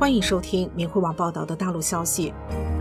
欢迎收听明慧网报道的大陆消息。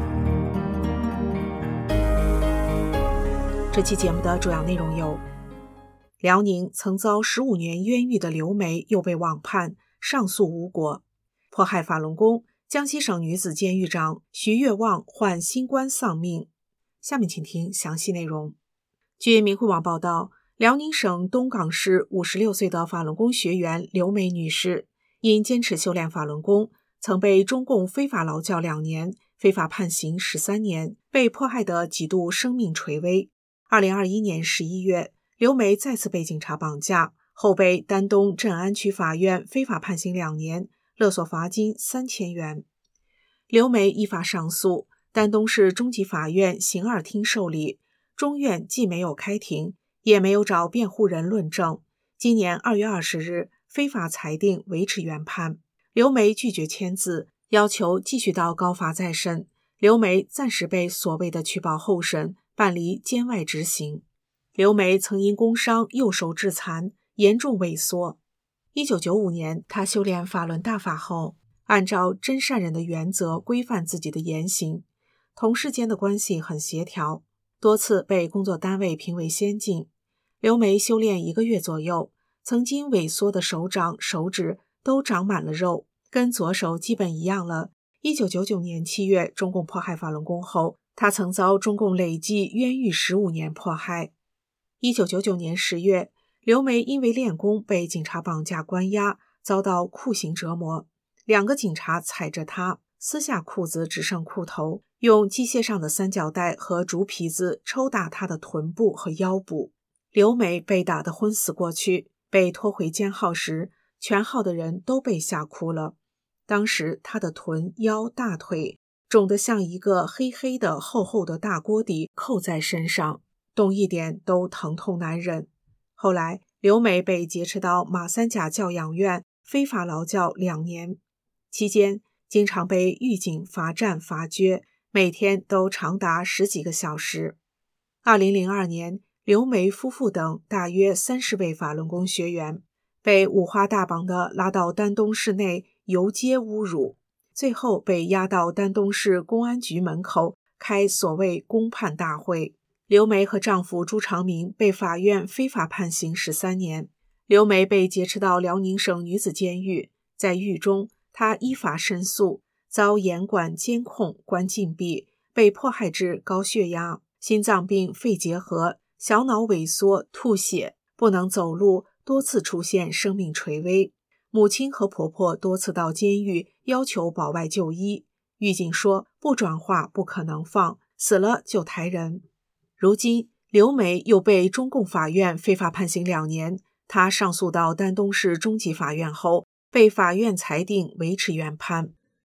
这期节目的主要内容有：辽宁曾遭15年冤狱的刘梅又被网判，上诉无果；迫害法轮功，江西省女子监狱长徐月旺患新冠丧命。下面请听详细内容。据明慧网报道，辽宁省东港市56岁的法轮功学员刘梅女士，因坚持修炼法轮功，曾被中共非法劳教2年，非法判刑13年，被迫害得几度生命垂危。2021年11月，刘梅再次被警察绑架，后被丹东镇安区法院非法判刑2年，勒索罚金3000元。刘梅依法上诉，丹东市中级法院刑二厅受理，中院既没有开庭，也没有找辩护人论证。今年2月20日，非法裁定维持原判。刘梅拒绝签字，要求继续到高法再审。刘梅暂时被所谓的取保候审，办理监外执行。刘梅曾因工伤右手致残，严重萎缩。1995年，她修炼法轮大法后，按照真善人的原则规范自己的言行，同事间的关系很协调，多次被工作单位评为先进。刘梅修炼1个月左右，曾经萎缩的手掌、手指都长满了肉，跟左手基本一样了。1999年7月，中共迫害法轮功后，他曾遭中共累计冤狱15年迫害。1999年10月，刘梅因为练功被警察绑架关押，遭到酷刑折磨。2个警察踩着他，撕下裤子只剩裤头，用机械上的三角带和竹皮子抽打他的臀部和腰部。刘梅被打得昏死过去，被拖回监号时，全号的人都被吓哭了。当时他的臀、腰、大腿肿得像一个黑黑的厚厚的大锅底扣在身上，动一点都疼痛难忍。后来刘梅被劫持到马三甲教养院非法劳教2年，期间经常被狱警罚站罚撅，每天都长达10几个小时。2002年，刘梅夫妇等大约30位法轮功学员被五花大绑地拉到丹东市内游街侮辱，最后被押到丹东市公安局门口开所谓公判大会。刘梅和丈夫朱长明被法院非法判刑13年。刘梅被劫持到辽宁省女子监狱，在狱中她依法申诉，遭严管监控关禁闭，被迫害致高血压、心脏病、肺结核、小脑萎缩、吐血，不能走路，多次出现生命垂危。母亲和婆婆多次到监狱要求保外就医，狱警说不转化不可能放，死了就抬人。如今刘梅又被中共法院非法判刑2年，她上诉到丹东市中级法院后，被法院裁定维持原判。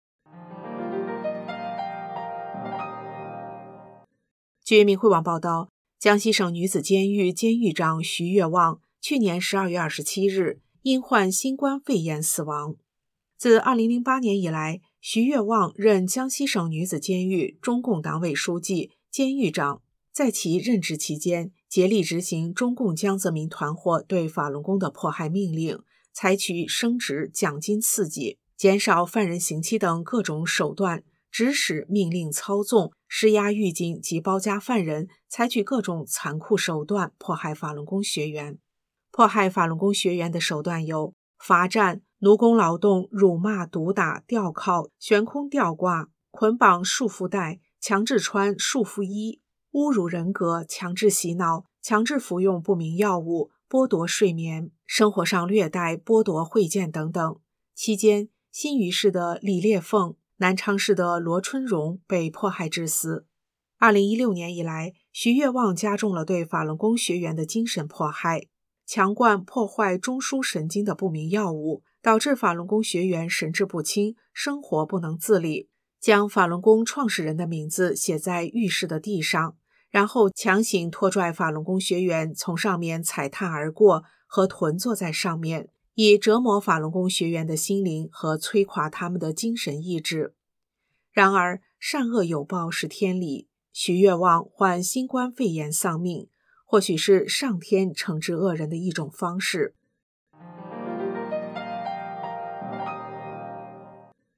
据明慧网报道，江西省女子监狱监狱长徐月旺去年12月27日因患新冠肺炎死亡。自2008年以来，徐月旺任江西省女子监狱中共党委书记、监狱长，在其任职期间，竭力执行中共江泽民团伙对法轮功的迫害命令，采取升职、奖金刺激、减少犯人刑期等各种手段，指使、命令、操纵、施压狱警及包夹犯人，采取各种残酷手段迫害法轮功学员。迫害法轮功学员的手段有罚站、奴工劳动、辱骂、毒打、吊铐、悬空吊挂、捆绑束缚带、强制穿束缚衣、侮辱人格、强制洗脑、强制服用不明药物、剥夺睡眠、生活上虐待、剥夺会见等等。期间，新余市的李烈凤、南昌市的罗春荣被迫害致死。2016年以来，徐月旺加重了对法轮功学员的精神迫害，强灌破坏中枢神经的不明药物，导致法轮功学员神志不清，生活不能自理，将法轮功创始人的名字写在浴室的地上，然后强行拖拽法轮功学员从上面踩踏而过和臀坐在上面，以折磨法轮功学员的心灵和摧垮他们的精神意志。然而，善恶有报是天理，徐月旺患新冠肺炎丧命，或许是上天惩治恶人的一种方式。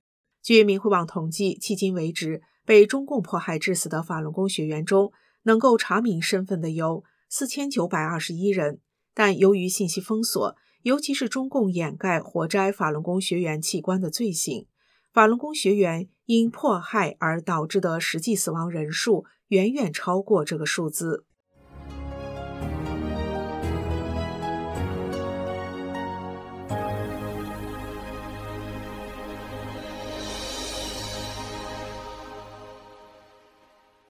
据明慧网统计，迄今为止被中共迫害致死的法轮功学员中，能够查明身份的有4921人，但由于信息封锁，尤其是中共掩盖活摘法轮功学员器官的罪行，法轮功学员因迫害而导致的实际死亡人数远远超过这个数字。